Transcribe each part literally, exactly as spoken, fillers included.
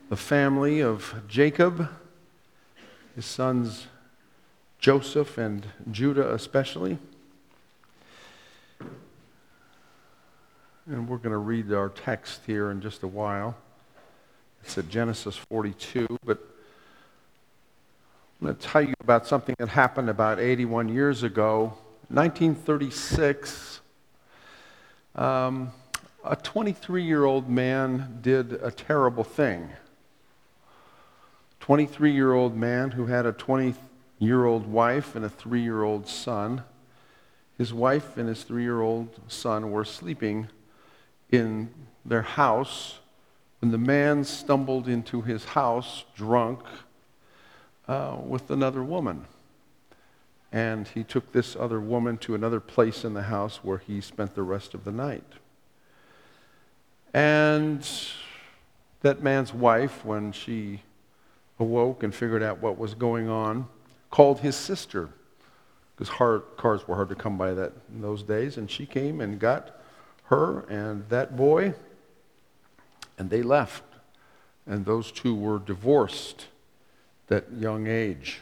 the family of Jacob, his sons Joseph and Judah especially. And we're going to read our text here in just a while. It's at Genesis forty-two, but I'm going to tell you about something that happened about eighty-one years ago. nineteen thirty-six, um, a twenty-three-year-old man did a terrible thing. twenty-three-year-old man who had a twenty-year-old wife and a three-year-old son. His wife and his three-year-old son were sleeping in their house when the man stumbled into his house drunk uh, with another woman. And he took this other woman to another place in the house where he spent the rest of the night. And that man's wife, when she awoke and figured out what was going on, called his sister, because hard, cars were hard to come by that in those days, and she came and got her and that boy, and they left. And those two were divorced that young age.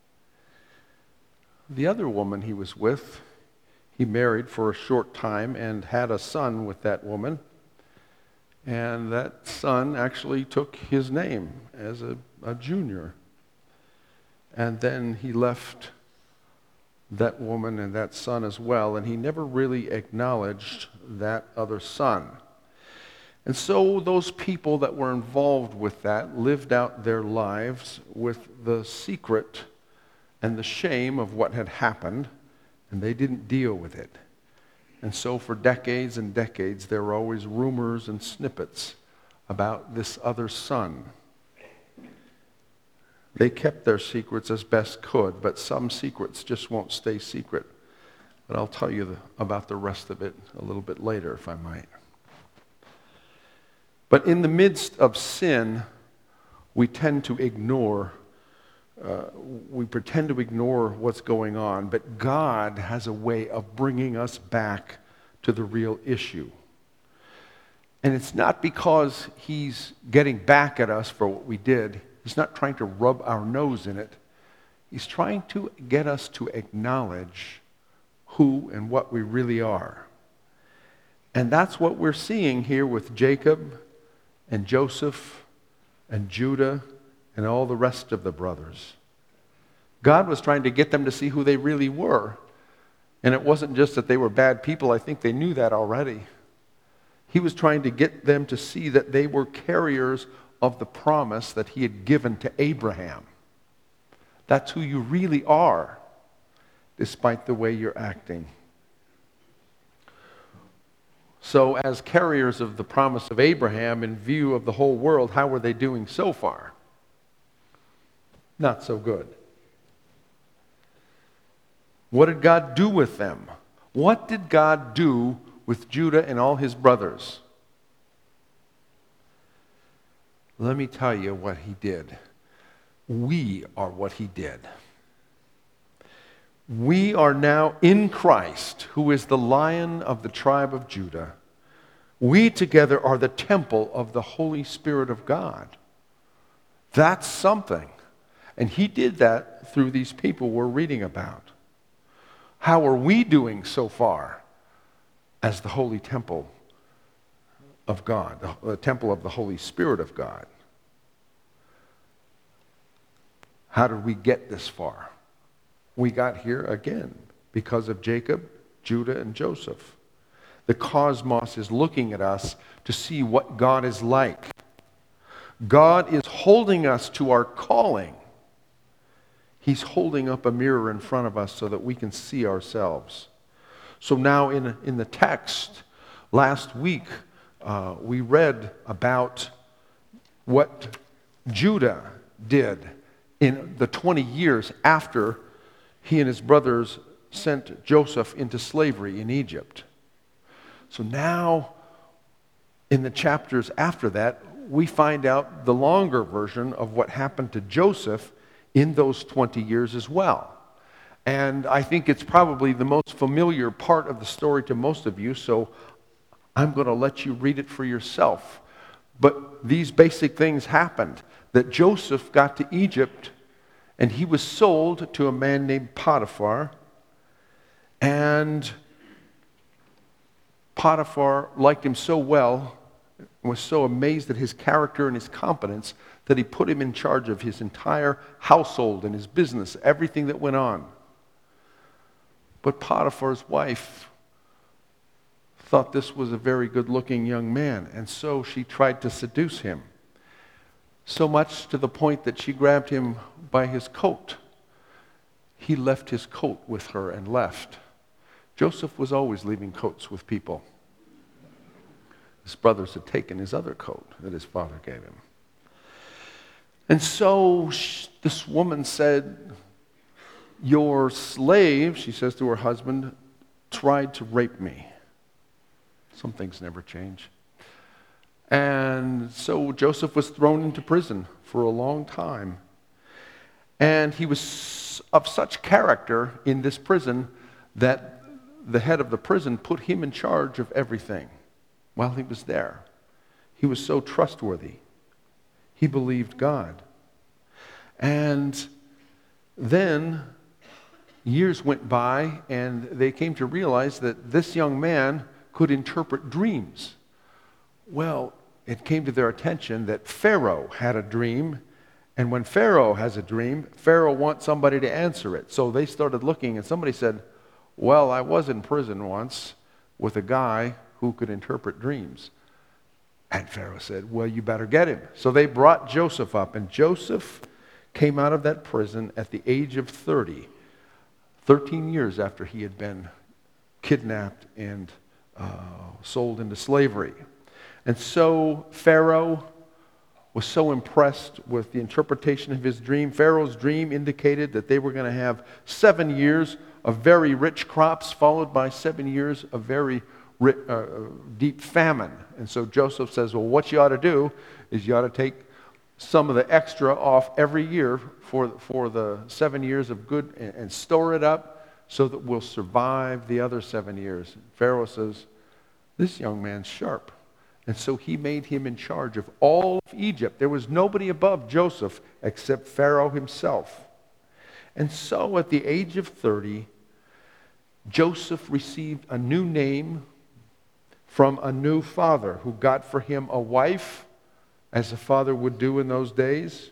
The other woman he was with, he married for a short time and had a son with that woman. And that son actually took his name as a, a junior. And then he left that woman and that son as well, and he never really acknowledged that other son. And so those people that were involved with that lived out their lives with the secret and the shame of what had happened, and they didn't deal with it. And so for decades and decades, there were always rumors and snippets about this other son. They kept their secrets as best could, but some secrets just won't stay secret. But I'll tell you the, about the rest of it a little bit later, if I might. But in the midst of sin, we tend to ignore, uh, we pretend to ignore what's going on, but God has a way of bringing us back to the real issue. And it's not because He's getting back at us for what we did. He's not trying to rub our nose in it. He's trying to get us to acknowledge who and what we really are. And that's what we're seeing here with Jacob and Joseph and Judah and all the rest of the brothers. God was trying to get them to see who they really were. And it wasn't just that they were bad people. I think they knew that already. He was trying to get them to see that they were carriers of the promise that He had given to Abraham. That's who you really are, despite the way you're acting. So as carriers of the promise of Abraham, in view of the whole world, how were they doing so far? Not so good. What did God do with them? What did God do with Judah and all his brothers? Let me tell you what He did. We are what He did. We are now in Christ, who is the Lion of the tribe of Judah. We together are the temple of the Holy Spirit of God. That's something. And He did that through these people we're reading about. How are we doing so far as the holy temple of God, the temple of the Holy Spirit of God? How did we get this far? We got here again because of Jacob, Judah, and Joseph. The cosmos is looking at us to see what God is like. God is holding us to our calling. He's holding up a mirror in front of us so that we can see ourselves. So now in, in the text, last week, uh, we read about what Judah did in the twenty years after he and his brothers sent Joseph into slavery in Egypt. So now, in the chapters after that, we find out the longer version of what happened to Joseph in those twenty years as well. And I think it's probably the most familiar part of the story to most of you, so I'm going to let you read it for yourself. But these basic things happened, that Joseph got to Egypt, and he was sold to a man named Potiphar. And Potiphar liked him so well, and was so amazed at his character and his competence, that he put him in charge of his entire household and his business, everything that went on. But Potiphar's wife thought this was a very good-looking young man, and so she tried to seduce him. So much to the point that she grabbed him by his coat. He left his coat with her and left. Joseph was always leaving coats with people. His brothers had taken his other coat that his father gave him. And so she, this woman said, "Your slave," she says to her husband, "tried to rape me." Some things never change. And so Joseph was thrown into prison for a long time. And he was of such character in this prison that the head of the prison put him in charge of everything while he was there. He was so trustworthy. He believed God. And then years went by, and they came to realize that this young man could interpret dreams. Well, it came to their attention that Pharaoh had a dream, and when Pharaoh has a dream, Pharaoh wants somebody to answer it. So they started looking, and somebody said, "Well, I was in prison once with a guy who could interpret dreams." And Pharaoh said, "Well, you better get him." So they brought Joseph up, and Joseph came out of that prison at the age of thirty, thirteen years after he had been kidnapped and uh, sold into slavery. And so Pharaoh was so impressed with the interpretation of his dream. Pharaoh's dream indicated that they were going to have seven years of very rich crops, followed by seven years of very rich, uh, deep famine. And so Joseph says, well, what you ought to do is you ought to take some of the extra off every year for, for the seven years of good and, and store it up so that we'll survive the other seven years. Pharaoh says, this young man's sharp. And so he made him in charge of all of Egypt. There was nobody above Joseph except Pharaoh himself. And so at the age of thirty, Joseph received a new name from a new father who got for him a wife, as a father would do in those days.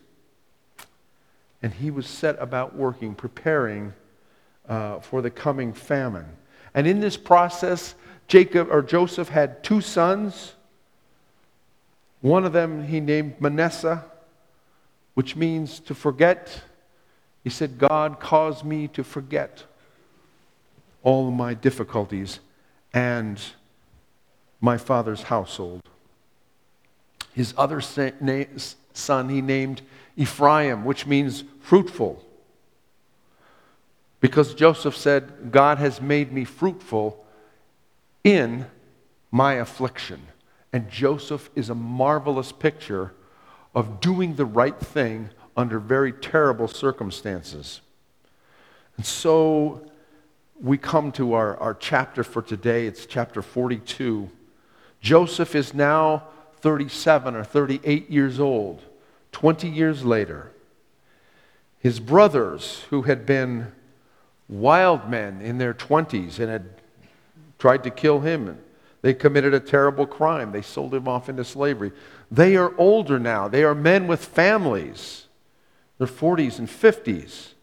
And he was set about working, preparing uh, for the coming famine. And in this process, Jacob or Joseph had two sons. One of them he named Manasseh, which means to forget. He said, God caused me to forget all of my difficulties and my father's household. His other son he named Ephraim, which means fruitful. Because Joseph said, God has made me fruitful in my affliction. And Joseph is a marvelous picture of doing the right thing under very terrible circumstances. And so we come to our, our chapter for today. It's chapter forty-two. Joseph is now thirty-seven or thirty-eight years old, twenty years later. His brothers, who had been wild men in their twenties and had tried to kill him, they committed a terrible crime. They sold him off into slavery. They are older now. They are men with families. They're forties and fifties.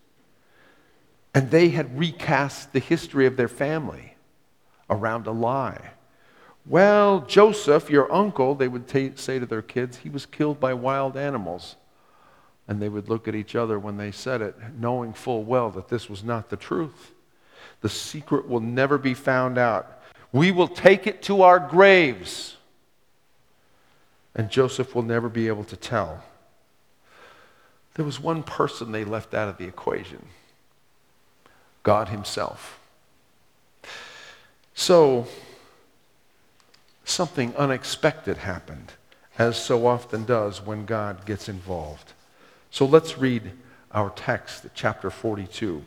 And they had recast the history of their family around a lie. Well, Joseph, your uncle, they would t- say to their kids, he was killed by wild animals. And they would look at each other when they said it, knowing full well that this was not the truth. The secret will never be found out. We will take it to our graves. And Joseph will never be able to tell. There was one person they left out of the equation. God himself. So, something unexpected happened, as so often does when God gets involved. So let's read our text, chapter forty-two.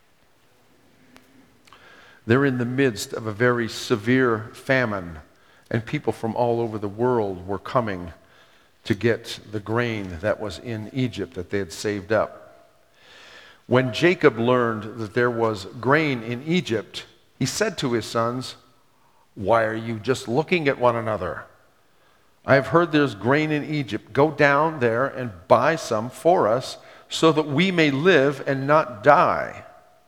They're in the midst of a very severe famine, and people from all over the world were coming to get the grain that was in Egypt that they had saved up. When Jacob learned that there was grain in Egypt, he said to his sons, "Why are you just looking at one another? I have heard there's grain in Egypt. Go down there and buy some for us so that we may live and not die."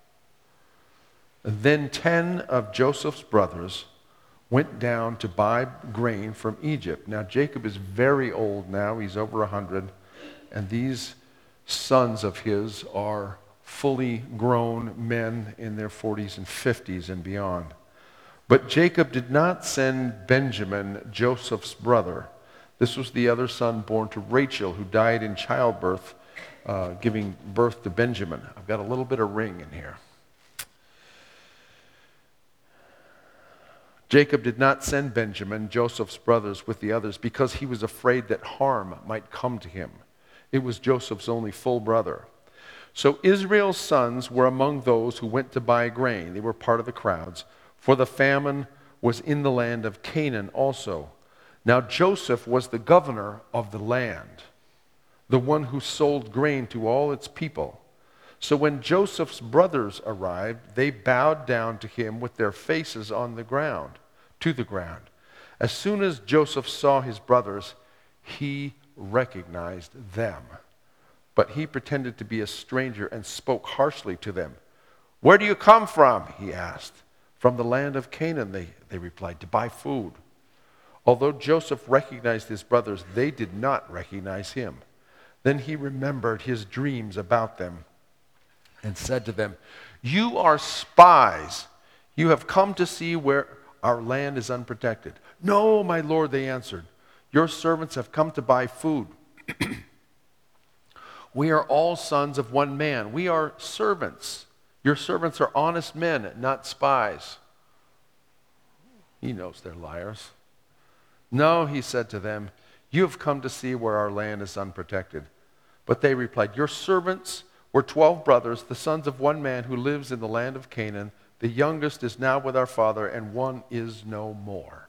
Then ten of Joseph's brothers went down to buy grain from Egypt. Now Jacob is very old now. He's over a hundred. And these sons of his are fully grown men in their forties and fifties and beyond. But Jacob did not send Benjamin, Joseph's brother. This was the other son born to Rachel, who died in childbirth, uh, giving birth to Benjamin. I've got a little bit of ring in here. Jacob did not send Benjamin, Joseph's brothers, with the others because he was afraid that harm might come to him. It was Joseph's only full brother. So Israel's sons were among those who went to buy grain. They were part of the crowds, for the famine was in the land of Canaan also. Now Joseph was the governor of the land, the one who sold grain to all its people. So when Joseph's brothers arrived, they bowed down to him with their faces on the ground, to the ground. As soon as Joseph saw his brothers, he recognized them. But he pretended to be a stranger and spoke harshly to them. "Where do you come from?" he asked. "From the land of Canaan," they, they replied, "to buy food." Although Joseph recognized his brothers, they did not recognize him. Then he remembered his dreams about them and said to them, "You are spies. You have come to see where our land is unprotected." "No, my lord," they answered. "Your servants have come to buy food. We are all sons of one man. We are servants. Your servants are honest men, not spies." He knows they're liars. "No," he said to them, "you have come to see where our land is unprotected." But they replied, "Your servants were twelve brothers, the sons of one man who lives in the land of Canaan. The youngest is now with our father, and one is no more."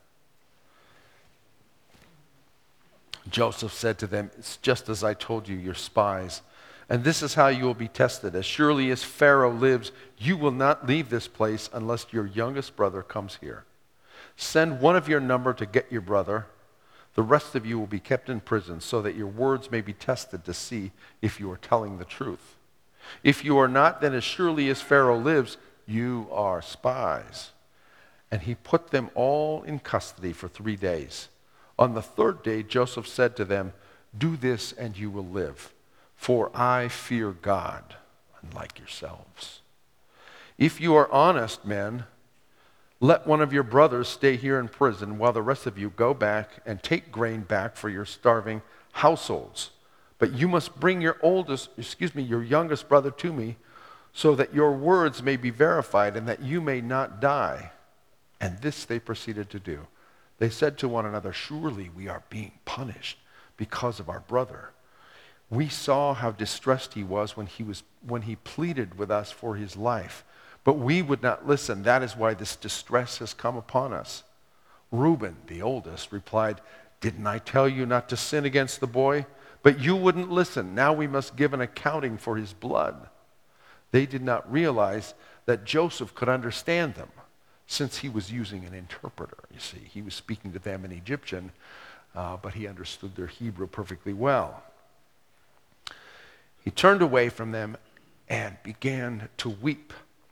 Joseph said to them, "It's just as I told you, you're spies. And this is how you will be tested. As surely as Pharaoh lives, you will not leave this place unless your youngest brother comes here. Send one of your number to get your brother. The rest of you will be kept in prison so that your words may be tested to see if you are telling the truth. If you are not, then as surely as Pharaoh lives, you are spies." And he put them all in custody for three days. On the third day, Joseph said to them, "Do this and you will live, for I fear God, unlike yourselves. If you are honest men, let one of your brothers stay here in prison while the rest of you go back and take grain back for your starving households. But you must bring your oldest, excuse me, your youngest brother to me so that your words may be verified and that you may not die." And this they proceeded to do. They said to one another, "Surely we are being punished because of our brother. We saw how distressed he was when he was when he pleaded with us for his life. But we would not listen. That is why this distress has come upon us." Reuben, the oldest, replied, "Didn't I tell you not to sin against the boy? But you wouldn't listen. Now we must give an accounting for his blood." They did not realize that Joseph could understand them, since he was using an interpreter. You see, he was speaking to them in Egyptian, uh, but he understood their Hebrew perfectly well. He turned away from them and began to weep,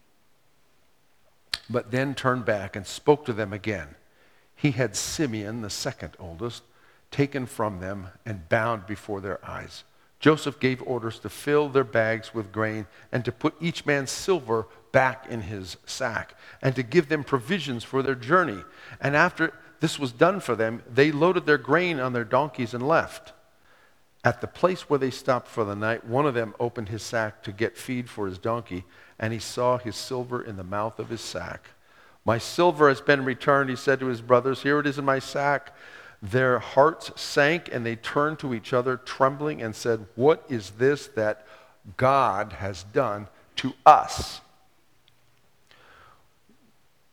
but then turned back and spoke to them again. He had Simeon, the second oldest, taken from them and bound before their eyes. Joseph gave orders to fill their bags with grain and to put each man's silver back in his sack and to give them provisions for their journey. And after this was done for them, they loaded their grain on their donkeys and left. At the place where they stopped for the night, one of them opened his sack to get feed for his donkey, and he saw his silver in the mouth of his sack. "My silver has been returned," he said to his brothers. "Here it is in my sack." Their hearts sank, and they turned to each other, trembling, and said, "What is this that God has done to us?"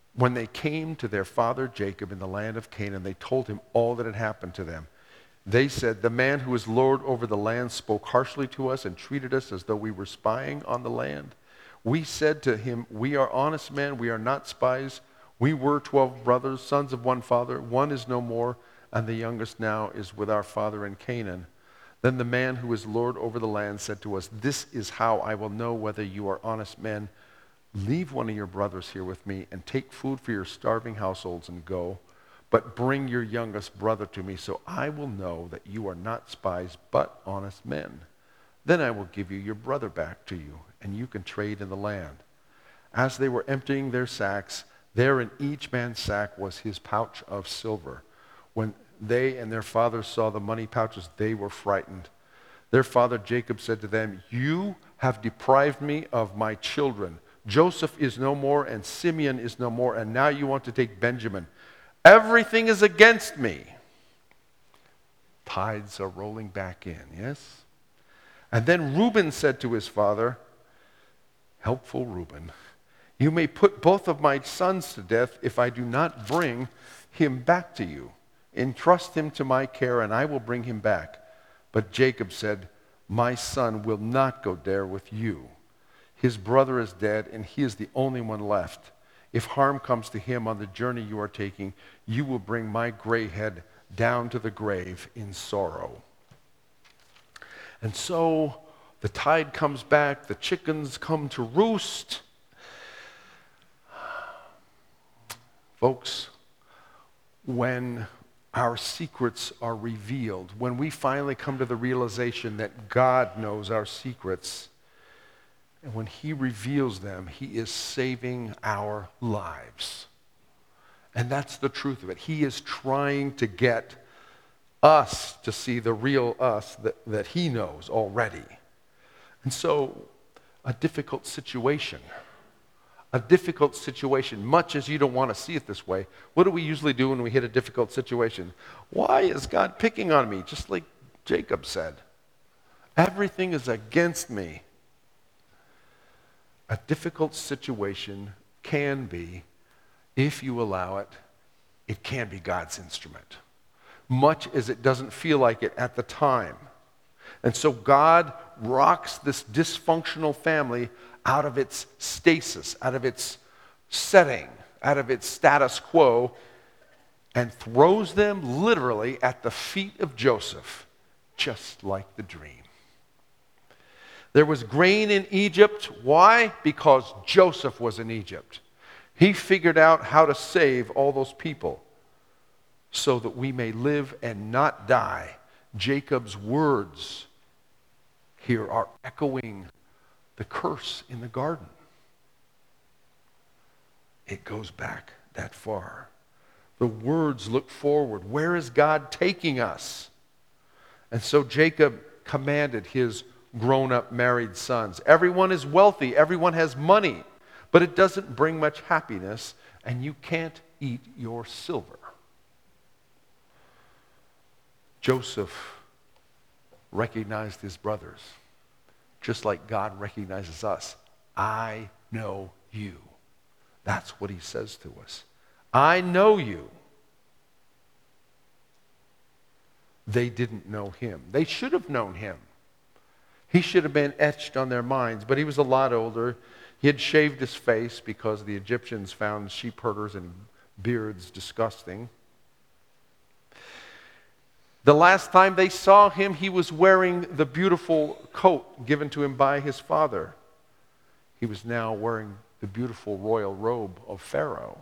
When they came to their father Jacob in the land of Canaan, they told him all that had happened to them. They said, "The man who is Lord over the land spoke harshly to us and treated us as though we were spying on the land. We said to him, 'We are honest men, we are not spies. We were twelve brothers, sons of one father. One is no more, and the youngest now is with our father in Canaan.' Then the man who is Lord over the land said to us, 'This is how I will know whether you are honest men. Leave one of your brothers here with me and take food for your starving households and go. But bring your youngest brother to me, so I will know that you are not spies, but honest men. Then I will give you your brother back to you, and you can trade in the land.' As they were emptying their sacks, there in each man's sack was his pouch of silver. When they and their father saw the money pouches, they were frightened. Their father Jacob said to them, 'You have deprived me of my children. Joseph is no more, and Simeon is no more, and now you want to take Benjamin. Everything is against me.'" Tides are rolling back in, yes? And then Reuben said to his father, helpful Reuben, "You may put both of my sons to death if I do not bring him back to you. Entrust him to my care, and I will bring him back." But Jacob said, "My son will not go there with you. His brother is dead, and he is the only one left. If harm comes to him on the journey you are taking, you will bring my gray head down to the grave in sorrow." And so the tide comes back, the chickens come to roost. Folks, when our secrets are revealed, when we finally come to the realization that God knows our secrets, and when he reveals them, he is saving our lives. And that's the truth of it. He is trying to get us to see the real us that, that he knows already. And so, a difficult situation, a difficult situation, much as you don't want to see it this way, what do we usually do when we hit a difficult situation? Why is God picking on me? Just like Jacob said. Everything is against me. A difficult situation can be, if you allow it, it can be God's instrument, much as it doesn't feel like it at the time. And so God rocks this dysfunctional family out of its stasis, out of its setting, out of its status quo, and throws them literally at the feet of Joseph, just like the dream. There was grain in Egypt. Why? Because Joseph was in Egypt. He figured out how to save all those people so that we may live and not die. Jacob's words here are echoing the curse in the garden. It goes back that far. The words look forward. Where is God taking us? And so Jacob commanded his grown-up married sons. Everyone is wealthy. Everyone has money. But it doesn't bring much happiness, and you can't eat your silver. Joseph recognized his brothers, just like God recognizes us. I know you. That's what he says to us. I know you. They didn't know him. They should have known him. He should have been etched on their minds, but he was a lot older. He had shaved his face because the Egyptians found sheep herders and beards disgusting. The last time they saw him, he was wearing the beautiful coat given to him by his father. He was now wearing the beautiful royal robe of Pharaoh.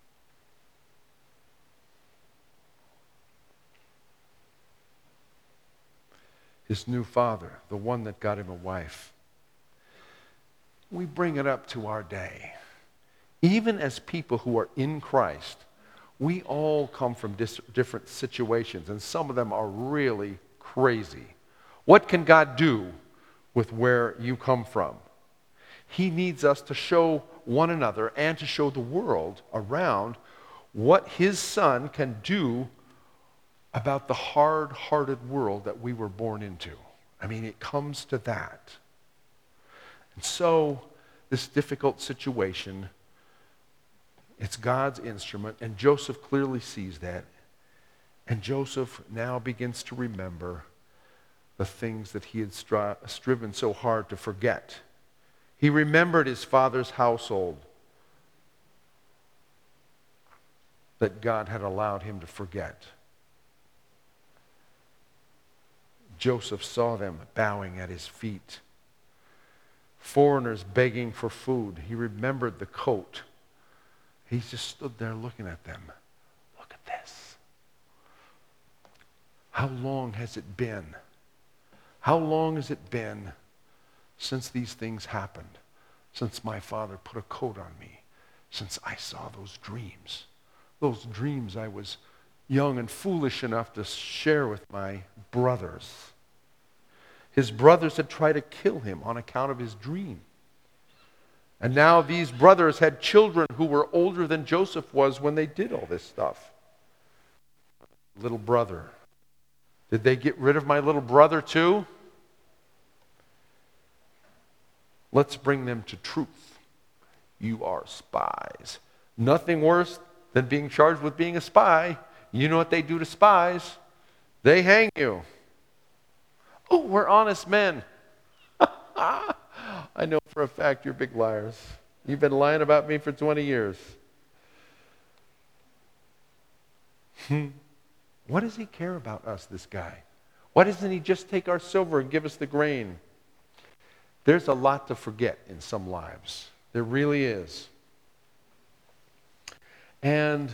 His new father, the one that got him a wife. We bring it up to our day. Even as people who are in Christ, we all come from dis- different situations, and some of them are really crazy. What can God do with where you come from? He needs us to show one another and to show the world around what his son can do about the hard-hearted world that we were born into. I mean, it comes to that. And so, this difficult situation, It's God's instrument, and Joseph clearly sees that. And Joseph now begins to remember the things that he had stri- striven so hard to forget. He remembered his father's household that God had allowed him to forget. Joseph saw them bowing at his feet. Foreigners begging for food. He remembered the coat. He just stood there looking at them. Look at this. How long has it been? How long has it been since these things happened? Since my father put a coat on me? Since I saw those dreams? Those dreams I was young and foolish enough to share with my brothers. His brothers had tried to kill him on account of his dream. And now these brothers had children who were older than Joseph was when they did all this stuff. Little brother. Did they get rid of my little brother too? Let's bring them to truth. You are spies. Nothing worse than being charged with being a spy. You know what they do to spies? They hang you. Oh, we're honest men. I know for a fact you're big liars. You've been lying about me for twenty years. Hmm. What does he care about us, this guy? Why doesn't he just take our silver and give us the grain? There's a lot to forget in some lives. There really is. And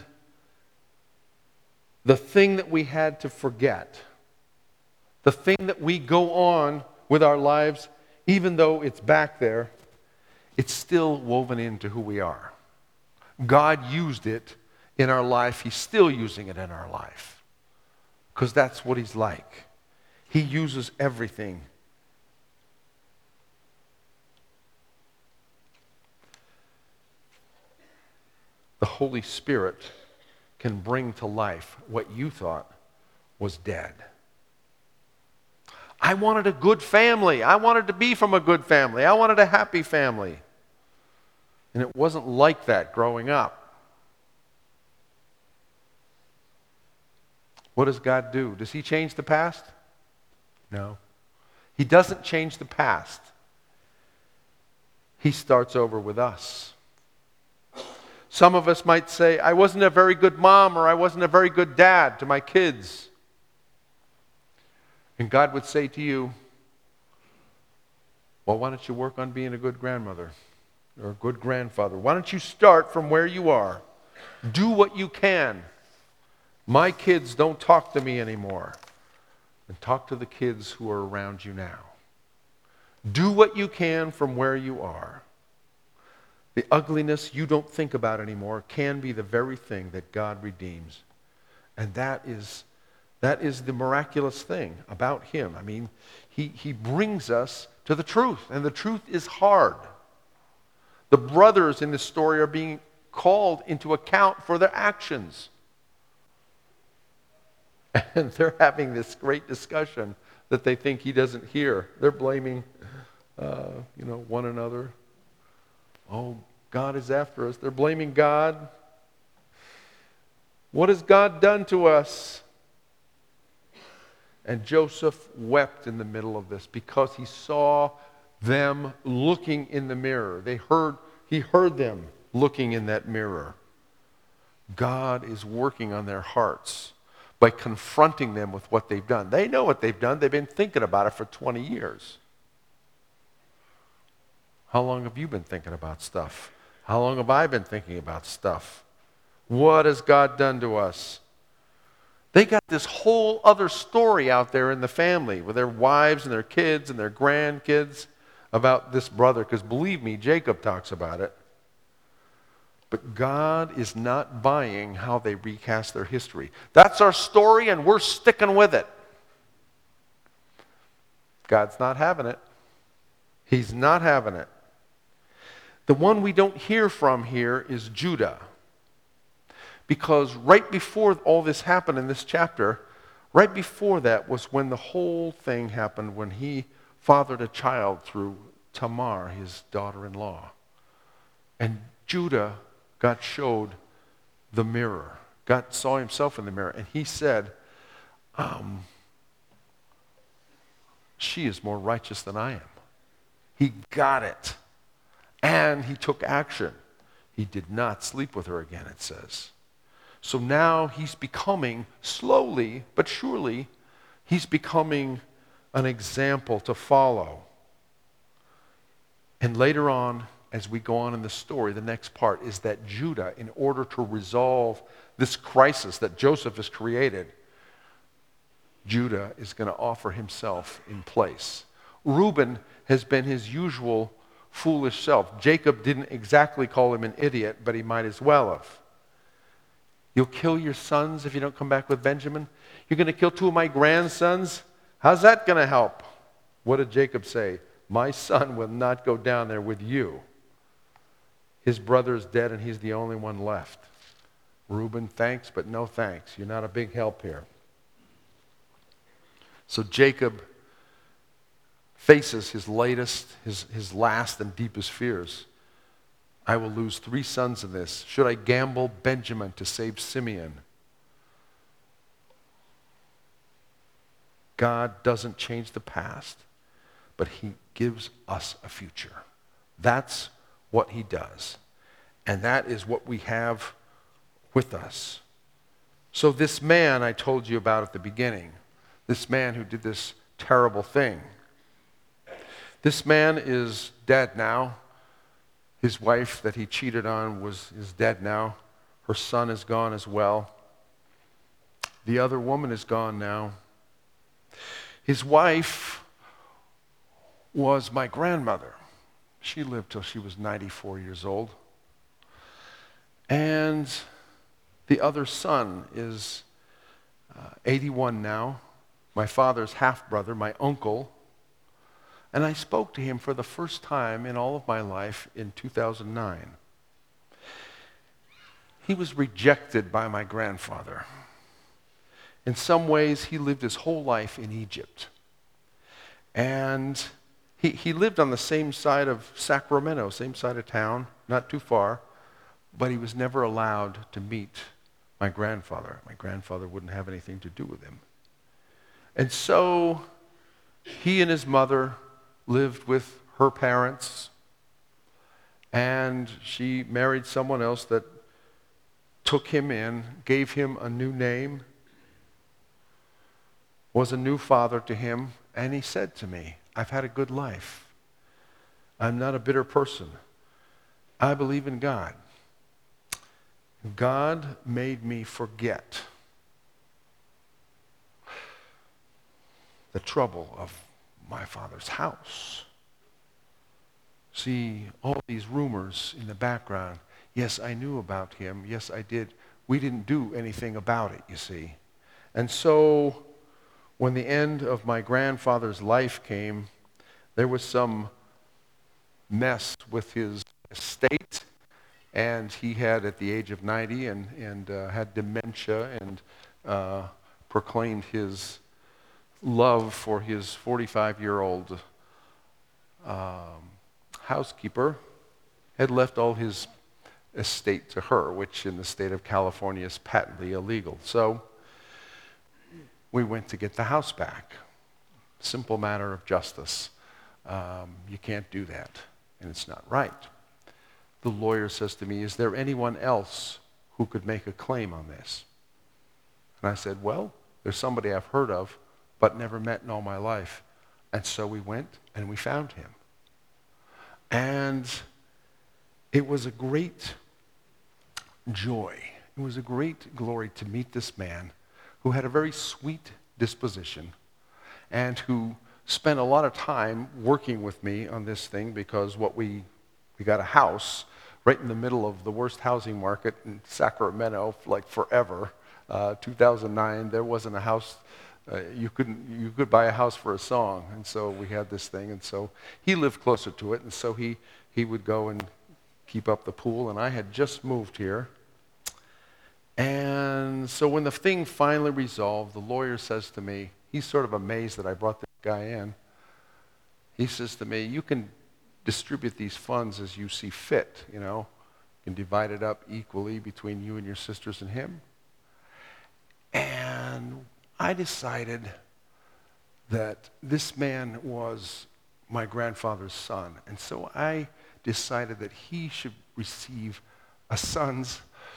the thing that we had to forget, the thing that we go on with our lives, even though it's back there, it's still woven into who we are. God used it in our life. He's still using it in our life. Because that's what he's like. He uses everything. The Holy Spirit can bring to life what you thought was dead. I wanted a good family. I wanted to be from a good family. I wanted a happy family. And it wasn't like that growing up. What does God do? Does he change the past? No. He doesn't change the past. He starts over with us. Some of us might say, I wasn't a very good mom or I wasn't a very good dad to my kids. And God would say to you, well, why don't you work on being a good grandmother or a good grandfather? Why don't you start from where you are? Do what you can. My kids don't talk to me anymore. And talk to the kids who are around you now. Do what you can from where you are. The ugliness you don't think about anymore can be the very thing that God redeems. And that is, that is the miraculous thing about him. I mean, he, he brings us to the truth, and the truth is hard. The brothers in this story are being called into account for their actions. And they're having this great discussion that they think he doesn't hear. They're blaming, uh, you know, one another. Oh, God is after us. They're blaming God. What has God done to us? And Joseph wept in the middle of this because he saw them looking in the mirror. They heard, he heard them looking in that mirror. God is working on their hearts by confronting them with what they've done. They know what they've done. They've been thinking about it for twenty years. How long have you been thinking about stuff? How long have I been thinking about stuff? What has God done to us? They got this whole other story out there in the family with their wives and their kids and their grandkids about this brother, because believe me, Jacob talks about it. But God is not buying how they recast their history. That's our story, and we're sticking with it. God's not having it. He's not having it. The one we don't hear from here is Judah. Because right before all this happened in this chapter, right before that was when the whole thing happened, when he fathered a child through Tamar, his daughter-in-law. And Judah God showed the mirror. God saw himself in the mirror, and he said, um, she is more righteous than I am. He got it. And he took action. He did not sleep with her again, it says. So now he's becoming, slowly but surely, he's becoming an example to follow. And later on, as we go on in the story, the next part is that Judah, in order to resolve this crisis that Joseph has created, Judah is going to offer himself in place. Reuben has been his usual foolish self. Jacob didn't exactly call him an idiot, but he might as well have. You'll kill your sons if you don't come back with Benjamin? You're going to kill two of my grandsons? How's that going to help? What did Jacob say? My son will not go down there with you. His brother is dead and he's the only one left. Reuben, thanks, but no thanks. You're not a big help here. So Jacob faces his latest, his, his last and deepest fears. I will lose three sons in this. Should I gamble Benjamin to save Simeon? God doesn't change the past, but he gives us a future. That's what he does. And that is what we have with us. So this man I told you about at the beginning, this man who did this terrible thing, this man is dead now. His wife that he cheated on was is dead now. Her son is gone as well. The other woman is gone now. His wife was my grandmother. She lived till she was ninety-four years old. And the other son is uh, eighty-one now. My father's half-brother, my uncle. And I spoke to him for the first time in all of my life in two thousand nine. He was rejected by my grandfather. In some ways, he lived his whole life in Egypt. And he, he lived on the same side of Sacramento, same side of town, not too far, but he was never allowed to meet my grandfather. My grandfather wouldn't have anything to do with him. And so he and his mother lived with her parents, and she married someone else that took him in, gave him a new name, was a new father to him, and he said to me, I've had a good life. I'm not a bitter person. I believe in God. God made me forget the trouble of my father's house. See, all these rumors in the background. Yes, I knew about him. Yes, I did. We didn't do anything about it, you see. And so, when the end of my grandfather's life came, there was some mess with his estate, and he had, at the age of ninety, and, and uh, had dementia, and uh, proclaimed his love for his forty-five-year-old um, housekeeper, had left all his estate to her, which in the state of California is patently illegal. So we went to get the house back. Simple matter of justice. Um, you can't do that, and it's not right. The lawyer says to me, is there anyone else who could make a claim on this? And I said, well, there's somebody I've heard of, but never met in all my life. And so we went and we found him. And it was a great joy. It was a great glory to meet this man who had a very sweet disposition and who spent a lot of time working with me on this thing, because what we, we got a house right in the middle of the worst housing market in Sacramento, like forever. Uh, two thousand nine, there wasn't a house. Uh, you couldn't. You could buy a house for a song, and so we had this thing. And so he lived closer to it, and so he he would go and keep up the pool. And I had just moved here, and so when the thing finally resolved, the lawyer says to me, he's sort of amazed that I brought this guy in. He says to me, "You can distribute these funds as you see fit. You know, You can divide it up equally between you and your sisters and him. And I decided that this man was my grandfather's son. And so I decided that he should receive a son's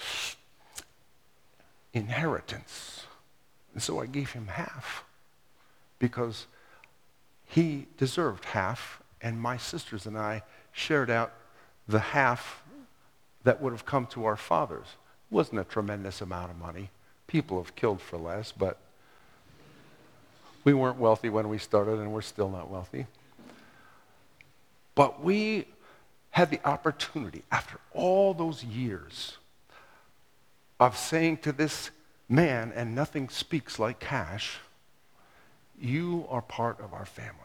inheritance. And so I gave him half because he deserved half, and my sisters and I shared out the half that would have come to our fathers. It wasn't a tremendous amount of money. People have killed for less, but we weren't wealthy when we started, and we're still not wealthy. But we had the opportunity, after all those years, of saying to this man, and nothing speaks like cash, you are part of our family.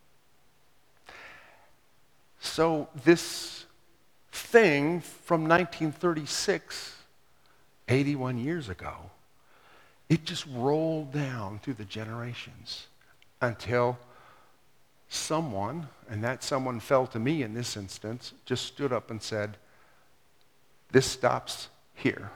So this thing from nineteen thirty-six, eighty-one years ago, it just rolled down through the generations until someone, and that someone fell to me in this instance, just stood up and said, this stops here.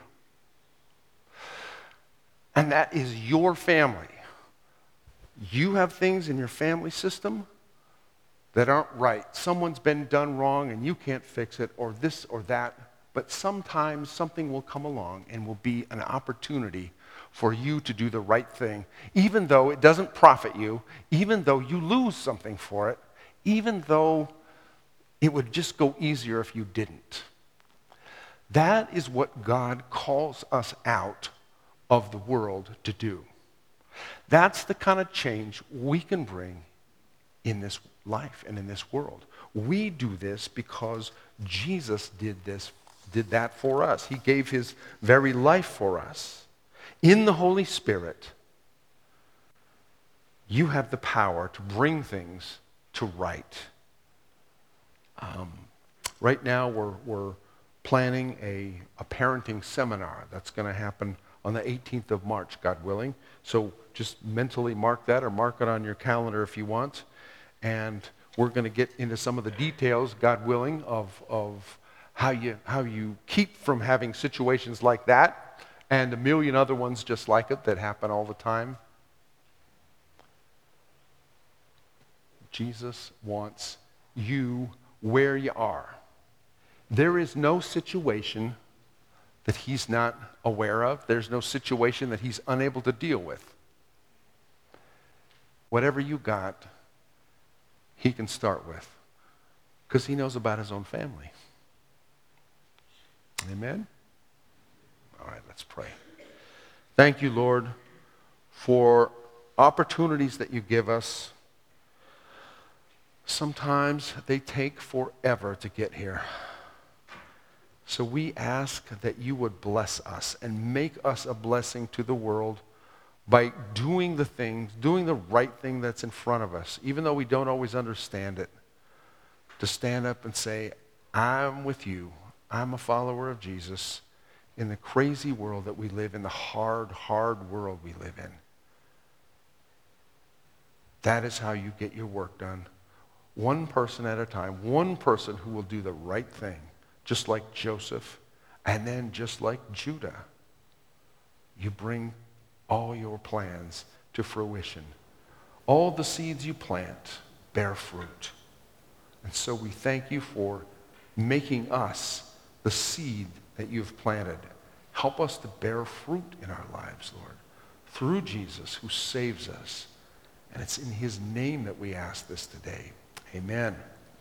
And that is your family. You have things in your family system that aren't right. Someone's been done wrong and you can't fix it, or this or that. But sometimes something will come along and will be an opportunity for you to do the right thing, even though it doesn't profit you, even though you lose something for it, even though it would just go easier if you didn't. That is what God calls us out of the world to do. That's the kind of change we can bring in this life and in this world. We do this because Jesus did this, did that for us. He gave his very life for us. In the Holy Spirit, you have the power to bring things to right. Um, right now, we're, we're planning a, a parenting seminar that's going to happen on the eighteenth of March, God willing. So just mentally mark that, or mark it on your calendar if you want. And we're going to get into some of the details, God willing, of, of how you, how you keep from having situations like that, and a million other ones just like it that happen all the time. Jesus wants you where you are. There is no situation that he's not aware of. There's no situation that he's unable to deal with. Whatever you got, he can start with, because he knows about his own family. Amen? All right, let's pray. Thank you, Lord, for opportunities that you give us. Sometimes they take forever to get here. So we ask that you would bless us and make us a blessing to the world by doing the things, doing the right thing that's in front of us, even though we don't always understand it. To stand up and say, I'm with you. I'm a follower of Jesus in the crazy world that we live in, the hard, hard world we live in. That is how you get your work done. One person at a time, one person who will do the right thing, just like Joseph, and then just like Judah. You bring all your plans to fruition. All the seeds you plant bear fruit. And so we thank you for making us the seed that you've planted. Help us to bear fruit in our lives, Lord, through Jesus who saves us. And it's in his name that we ask this today. Amen.